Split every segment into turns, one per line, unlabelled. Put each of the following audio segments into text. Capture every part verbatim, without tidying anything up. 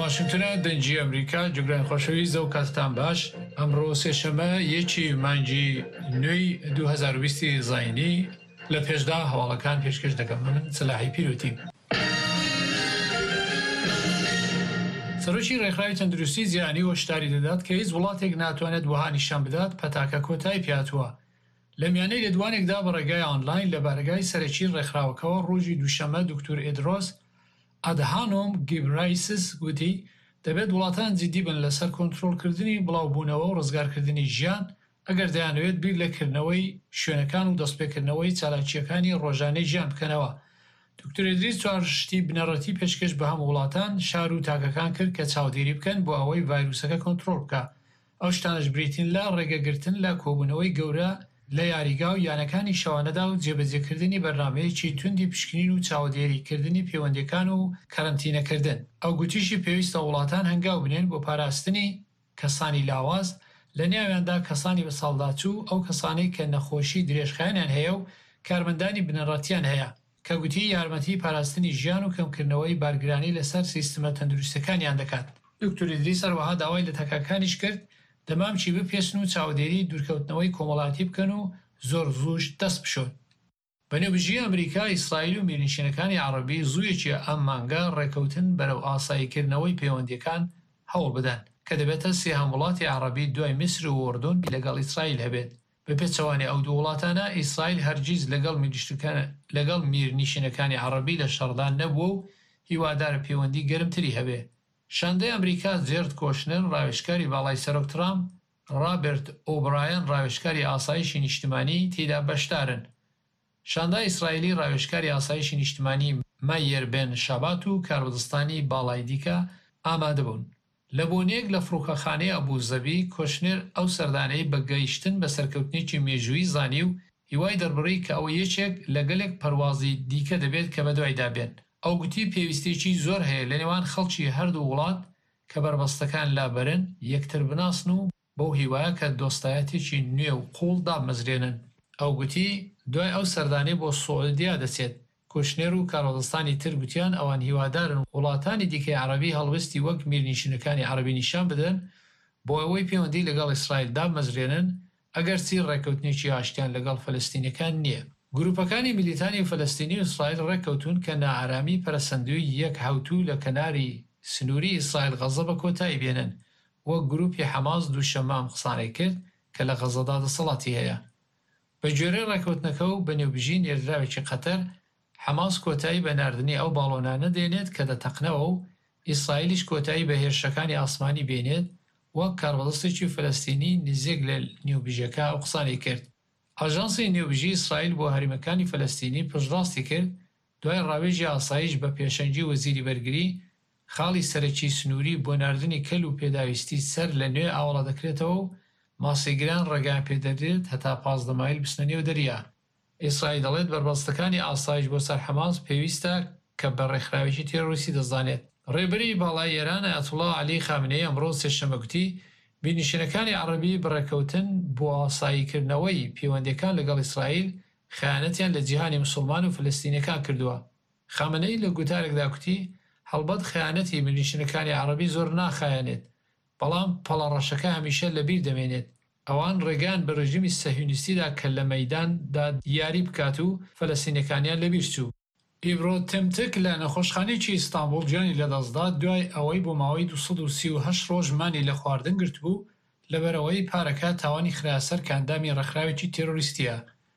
واشنگتن دنجی امریکا جگران خوشوی زو کاتتان باش امرو سهشنبه یکی مانجی نوی دو هزار و بیست زاینی لپیشدا حوالکان پیشکش دکم من صلاحی پیروتی. سروشی رخراوی تندرستی زیانی و شتاری دادات که از ولات اگناتوانه دوها نشان بدات پتاکا کوتای پیاتوا. لمیانه لدوان اقدا برگای آنلاین لبرگای سرچی رخراوکا روزی دوشنبه دکتر ادراس ادهانوم گیبرایسیس گوتی دەبێت وڵاتان جدی بن لەسەر کۆنتڕۆڵکردنی بڵاوبوونەوە و ڕزگارکردنی ژیان ئەگەر دەیانەوێت بیر لەکردنەوەی شوێنەکان و دەستپێکردنەوەی چالاکیەکانی ڕۆژانەی ژیان بکەنەوە. دکتۆر ئیدریس چوارشتی بنەڕەتی پێشکەش بە هەموو وڵاتان شار و تاکەکان کرد کە چاودێری بکەن بۆ ئەوەی ڤایرۆسەکە کۆنتڕۆڵ بکە. ئەو شتانەش بریتین لە ڕێگەگرتن لە کۆبوونەوەی گەورە لە یاریگا و یانەکانی شەوانەدا و جێبەجێکردنی بەرنامەیەکی توندی پشکنین و چاودێریکردنی پەیوەندیەکان و کەرەنتینەکردن. ئەو گوتیشی پێویستە وڵاتان هەنگاو بنێن بۆ پاراستنی کەسانی لاواز لە نێویاندا کەسانی بە ساڵداچوو ئەو کەسانەی کە نەخۆشی درێژخایەنیان هەیە و کارمەندانی بنەڕەتیان هەیە کە گوتی یارمەتی پاراستنی ژیان و کەمکردنەوەی بارگرانی لەسەر سیستمە تەندروستەکانیان دەکات. دکتۆر ئیدریس هەروەها داوای لە تەکاکانیش کرد دەمامچی بپێسن و چاودێری دوورکەوتنەوەی کۆمەڵاتی بکەن و زۆر زووش دەست بشۆن. بەنێوبژی ئەمریکا، ئیسرائیل و میرنشینەکانی عەرەبی زوویەکی ئەم مانگە ڕێکەوتن بەرەو ئاساییکردنەوەی پەیوەندیەکان هەوڵ بدەن کە دەبێتە سێهەم وڵاتی عەرەبی دوای میسر و ئوردون لەگەڵ ئیسرائیل هەبێت. بە پێچەوانەی ئەو دوو وڵاتانە ئیسرائیل هەرگیز لەگەڵ لەگەڵ میرنشینەکانی عەرەبی لە شەڕدا نەبووە و هیوادارە پەیوەندی گەرمتری هەبێ. شاندەی ئەمریکا جێرد کۆشنر ڕاوێژکاری باڵای سەرۆک ترامپ، رابرت ئۆبرایەن ڕاوێژکاری ئاسایشی نیشتیمانی تێدا بەشدارن. شاندای ئیسرائیلی ڕاوێژکاری ئاسایشی نیشتیمانی مایر بن شابات و کاربدستانی باڵای دیکە ئامادە بوون. لە بۆنێک لە فڕۆکەخانەی ئەبوو زەبی کۆشنر ئەو سەردانەی بە گەیشتن بە سەرکەوتنێکی مێژووی زانی و هیوای دەربڕی کە ئەو یەکێک لە گەلێک پەروازی دیکە دەبێت کە بەدوایدا بێن. ئەو گوتی پێویستێکی زۆر هەیە لە نێوان خەڵکی هەردوو وڵات کە بربەستەکان لابەرن یەکتر بناسن و بۆ هیوایە کە دۆستایەتێکی نوێ و قوڵ دامەزرێنن. ئەو گوتی دوای ئەو سەردانەی بۆ سوعودیا دەچێت. کوشنێر و کارۆدستانی تر گوتیان ئەوان هیوادارن وڵاتانی دیکەی عەرەبی هەڵوێستی وەک میرنشینەکانی عەرەبی نیشان بدەن بۆ ئەوەی پەیوەندی لەگەڵ ئیسرائیل دامەزرێنن ئەگەرچی ڕێکەوتنێکی ئاشتیان لەگەڵ فەلەستینیەکان نییە. گروپەکانی میلیتانی فەلەستینی و ئیسرائیل ڕێکەوتون کە نائارامی پەرەسەندووی یەک هەوتوو لە کەناری سنووری ئیسرائیل غەزە بە کۆتایی بێنن وەک گروپی حەماس دووشەممە ئەم قسانەی کرد کە لە غەزەدا دەسەڵاتی هەیە. بە گوێرەی ڕێکەوتنەکە و بەنێوبژی نێردراوێکی قەتەر حەماس کۆتایی بە ناردنی ئەو باڵۆنانە دێنێت کە دەتەقنەوە و ئیسرائیلیش کۆتایی بە هێرشەکانی ئاسمانی بێنێت وەک کاربەدەستێکی فەلەستینی نزیک لە نێوبژەکە ئەو قسانەی کرد. ئاژانسی نێوبژی ئیسرائیل بۆ هەرێمەکانی فەلەستینی پشتڕاستی کرد دوای ڕاوێژی ئاسایش بە پێشەنگی وەزیری بەرگری خاڵی سەرەکی سنووری بۆ ناردنی کەل و پێداویستی سەر لە نوێ ئاوەڵە دەکرێتەوە و ماسیگران ڕێگایان پێدەدرێت هەتا پازدە مایل بچنە نێو دەریا. ئیسرائیل دەڵێت بربەستەکانی ئاسایش بۆ سەر حەماس پێویستە کە بە ڕێکخراوێکی تێڕۆیستی دەزانێت. ڕێبەری باڵای ئێران ئایەتوڵا عەلی خامنەی ئەمڕۆ سێشەممە گوتی میرنشینەکانی عەرەبی بڕێکەوتن بۆ ئاساییکردنەوەی پەیوەندیەکان لەگەڵ ئیسرائیل خەیانەتیان لە جیهانی موسڵمان و فەلەستینیەکان کردووە. خامنەی لە گوتارێکدا گوتی هەڵبەت خەیانەتی میرنشینەکانی عەرەبی زۆر ناخایەنێت، بەڵام پەڵەڕەشەکە هەمیشە لەبیر دەمێنێت. ئەوان ڕێگان بە ڕژیمی سەهیونیستیدا کە لە مەیداندا دیاری بکات و فەلەستینیەکانیان لەبیر چوو. ئیبرۆ تمتک لە نەخۆشخانەیەکی ئیستانبوڵ گیانی لەدەستدا دوای ئەوەی بۆ ماوەی دوو سەد و سی و هەشت ڕۆژ مانی لە خواردن گرت بوو لەبەرەوەی پارەکە تاوانی خراسەر کە ئەندامی ڕێکخراوێکی تێرۆریستیە.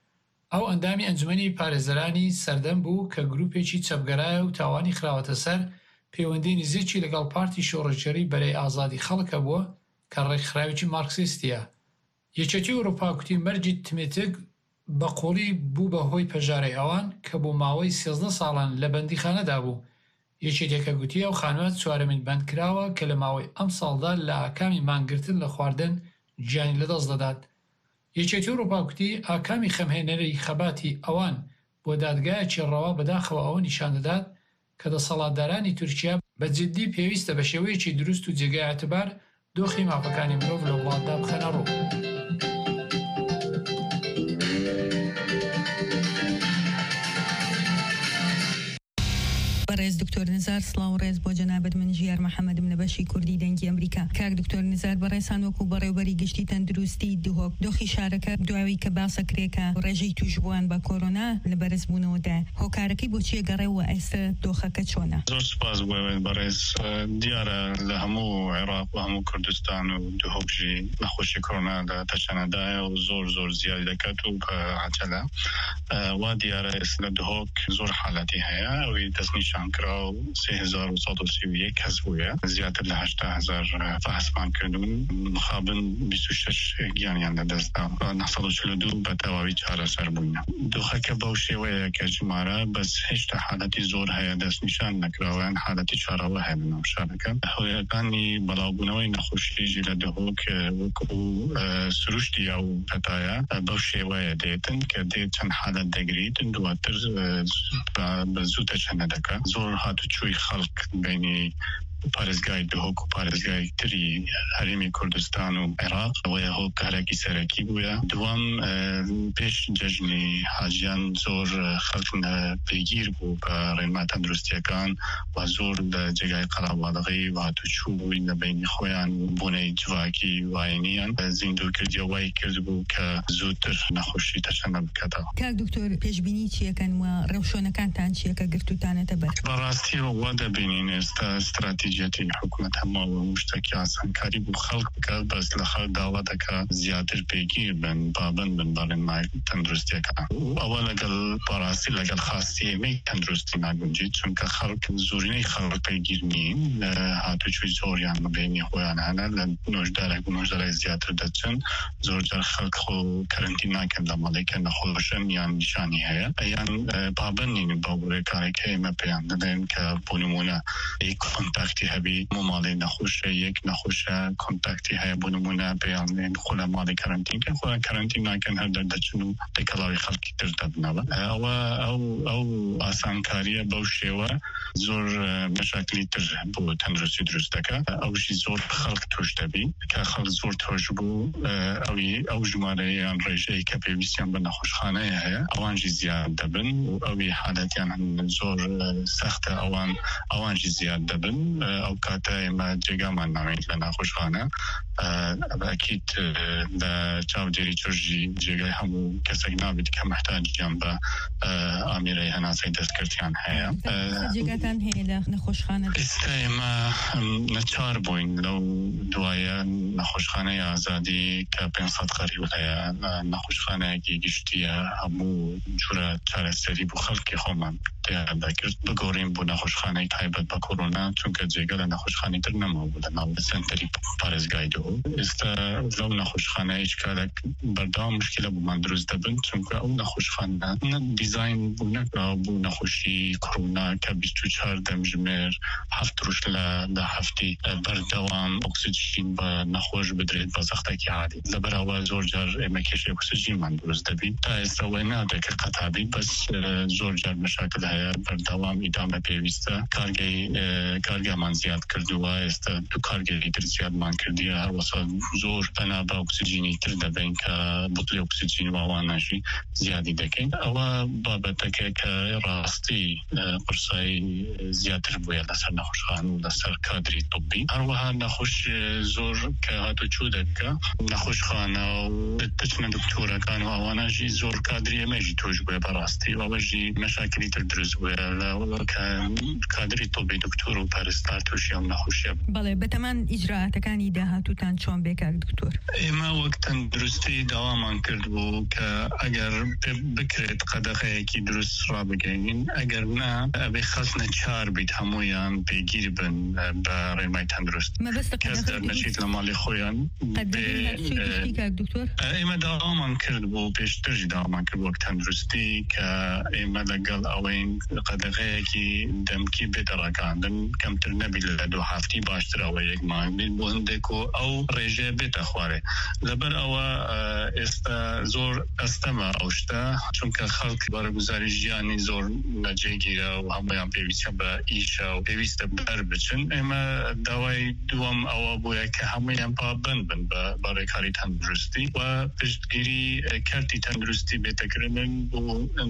ئەو ئەندامی ئەنجومەنی پارێزەرانی سەردەم بوو کە گروپێکی چەپگەرایە و تاوانی خراوەتە سەر پەیوەندی نزیکی لەگەڵ پارتی شۆڕەجێری بەرەی ئازادی خەڵکە بووە کە ڕێکخراوێکی مارکسیستیە. یەکێتی ئەوروپا کوتی مەرجی تمێتک بە قوڵی بوو بە هۆی پەژارەی ئەوان کە بۆ ماوەی سێزدە ساڵان لە بەندیخانەدا بوو. یەکێتێکە گوتی ئەو خانوات چوارەمین بەندکراوە کە لە ماوەی ئەم ساڵدا لە ئاکامی مانگرتن لە خواردن گیانی لەدەست دەدات. یەکێتی ئەوروپا کوتی ئاکامی خەمهێنەرەی خەباتی ئەوان بۆ دادگایەکی ڕەوا بەداخەوە ئەوە نیشان دەدات کە دەسەڵاتدارانی تورکیا بە جددی پێویستە بە شێوەیەکی دروست و جێگای ئەعتبار دۆخی مافەکانی مرۆڤ لە وڵاتدا بخەنە ڕوو.
بەڕێز دکتۆر نزار سڵاو ڕێز بۆ جەنابەت من ژیار محەممەدم لە بەشی کوردی دەنگی ئەمریکا. کاک دکتۆر نزار بەڕێسان وەکو بەڕێوبەری گشتی تەندروستی دهۆک دۆخی شارەکە دواوی کە باسەکرێکە ڕێژەی توشبووان بە کۆرۆنا لە بەرزبوونەوەدا هۆکارەکەی بۆچیە گەڕێەوە ئێستا دۆخەکە چۆنە؟
زۆر سپاس بۆ بەڕێز. دیارە لە هەموو عێراق و هەموو کوردستان و دهۆکژی نەخۆشی کۆرۆنا لە تەشەنەدایە و زۆر زۆر زیادی دەکات و عەجەلە وا دیارە ئێستا لە دهۆک زۆر حاڵەتی هەیە ئەوەی دەستنیشان کرا و سێ هەزار و سەد و سی و یەک کەس بووە، زیاتر لە هەشتا هەزار فەحسمان کردون، مخابن بیست و شەش گیانیان لەدەستدا، نە سەد و چل و دوو بە تەواوی چارەسەر بووین. دۆخەکە بەو شێوەیە کە ژمارە بەس هێشتا حالەتی زۆر هەیە دەستنیشان نەکراوەیان، حالەتی چاراوە هەیە لە ناو شارەکە. هۆیەکانی بەڵاوبوونەوەی نەخۆشیێژی لە دهۆک وەکو سروشتی ئەو پەتایە بەو شێوەیە دێتن کە دێت چەند حالەت دەگریتن، دواتر بە زوو تەشەنە دەکات. زۆر هاتوچووی خەڵک بینی پارێزگای دهۆک و پارێزگای تری هەرێمی کوردستان و عێراق ئەوەیە هۆکارێکی سەرەکی بووە. دووەم پێش جەژنی حاجیان زۆر خەڵک پێگیر بوو بە ڕێنما تەندروستیەکان و زۆر لە جێگای قەڵاوبالغی و هاتوچوو بووین لە بینی خۆیان بوونەی جواکی وایەنیان زیندووکردی وای کرد بوو کە زووتر نەخۆشی تەشەنە بکاتەوە.
کاک دکتۆر پێشبینی چیەکەن و ڕێوشۆنەکانتان چیەکە گرتوتانەتە بەر؟
بەڕاستیەوە وا دەبینین ئێستا استراتیژی جێتی حکوومەت هەماوە شتێکی ئاسانکاری بوو خەڵک بکات، بەس لە خەڵک داوا دەکات زیاتر پێگیر بن، پابند بن بە ڕێنمای تەندروستیەکان. ئەوە لەگەڵ بەڕاستی لەگەڵ خاستی ئێمەی تەندروستی ناگونجێت، چونکە خەڵک زۆرینەی خەڵک پێگیر نین، هاتوچووی زۆریان بەبینی خۆیان هەنە لە نۆژدارێک و نۆژدارێک زیاتر دەچن. زۆرجار خەڵک خۆ کەرەنتین ناکەن لە ماڵێکە نەخۆشن یان نیشانی هەیە یان پابند نین بە ڕێکارێکە ئێمە پێیان دەدەین کە بۆ نمونە کۆنتاکتی هەبی ماڵی نەخۆشە یەک نەخۆشە کۆنتاکتی هەیە بۆ نمونە پێیانڵێن خۆ لە ماڵی کەرەنتینکەن، خۆیان کەرەنتین ناکەن هەر دەردەچن و دەکەڵاوی خەڵکی تر دەبنەوە. ئەوە ئەو ئەو ئاسانکاریە بەو شێوە زۆر مەشاکلی تر بۆ تەندروستی دروست دەکات. ئەوشی زۆر خەڵک توش دەبی کە خەڵک زۆر تۆش بوو ئەوی ئەو ژمارەیان ڕێژەی کە پێویستیان بە نەخۆشخانەیە هەیە ئەوانجی زیاد دەبن و ئەوی حالەتیان زۆر سەختە ئەوان ئەوانجی زیاد دەبن. ئەو کاتە ئێمە جێگامان ناوێت لە ناخۆشخانە ئەکیت لە چاودێری چۆژی جێگای هەموو کەسێک نابێت کە محتاجیان بە ئامێرەی هەناسەی دەستکردیان هەیە.
جێگاتان هەیە لە نەخۆشخانە؟
ئێستا ئێمە نەچار بووین لەو دوایە نەخۆشخانەی ئازادی کە پێنج سەد قەریب هەیە، نەخۆشخانەیەکی گشتیە هەموو جورە چارەسەری بوو خەڵکی خۆمان دەکرد بگۆڕین بۆ نەخۆشخانەی تایبەت بە کۆرۆنا، چونکە جێگە لە نەخۆشخانەی تر نەماوە بوو لە ناو سنتەری پارێزگای دهۆک. ئێستا لەو نەخۆشخانە هیچ کارێک بەردەوام مشکلە بوومان دروست دەبن، چونکە ئەو نەخۆشخانە دیزاین بوو نەکراوە بوو نەخۆشی کۆرۆنا کە بیست و چوار دەمژمێر هەفت ڕۆژ لە هەفتی بەردەوام ئۆکسیجین بە نەخۆش بدرێت بە زەختێکی عادی. لەبەرەوە زۆر جار ئێمە کێشەی ئۆکسیجینمان دروست دەبین. تا ئێستا وای نادەکە قەتابی، بەس زۆر جار مەشاکل هەیە بەردەوام ئیدامە پێویستە. کارگەی کارگامان زیاد کردووە، ئێستا دو کارگەری تر زیادمان کردیە، هەروەسا زۆر پەنا بە ئۆکسیجینی تر دەبین کە بوتڵی ئۆکسیجین و ئەوانەشی زیادی دەکەین. ئەوە بابەتەکە کە ڕاستی قورسایی زیاتر بووە لەسەر نەخۆشخانە و لەسەر کادری طبی. هەروەها نەخۆش زۆر کە هاتوچوو دەکە نەخۆشخانە و دەچنە دکتۆرەکان و ئەوانەژی زۆر کادری ئێمەژی تۆش بووە بەڕاستی، ئەوەژی مەشاکلی تر دروست بووە کە کادری طبی دکتۆر و پەرستار تووشی ئەم نەخۆشیە.
بەڵێ بەتەمان ئیجراعاتەکانی داهاتووتان چۆن بێ کاک دکتۆر؟
ئێمە وەک تەندروستی داوامان کرد بوو کە ئەگەر بکرێت قەدەغەیەکی دروست ڕابگەین، ئەگەر نا ئەبێ خەسنە چار بیت هەمویان پێگیر بن بە ڕێنمای تەندروست، کەس دەرنەچیت لە ماڵی خۆیان. ئێمە داوامان کرد بوو پێشترژی داوامان کرد وەک تەندروستی کە ئێمە لەگەڵ ئەوەین قەدەغەیەکی دەمکی بێتەڕەکاندن کەمتر نەبی لە دو هەفتی باشتر ئەوە یەک مانگ بێت بۆ هەندێک و ئەو ڕێژێ بێتە خوارێ. لەبەر ئەوە ئێستا زۆر ئەستەمە ئەو شتە، چونکە خەڵک بەرەگوزاری ژیانی زۆر نەجێگیرە و هەمویان پێویستە بە ئیشە و پێویستە بەر بچن. ئێمە داوای دووەم ئەوە بووە کە هەمویان پابند بن بە ڕێکاری تەندروستی و پشتگیری کارتی تەندروستی بێتەکردن بۆ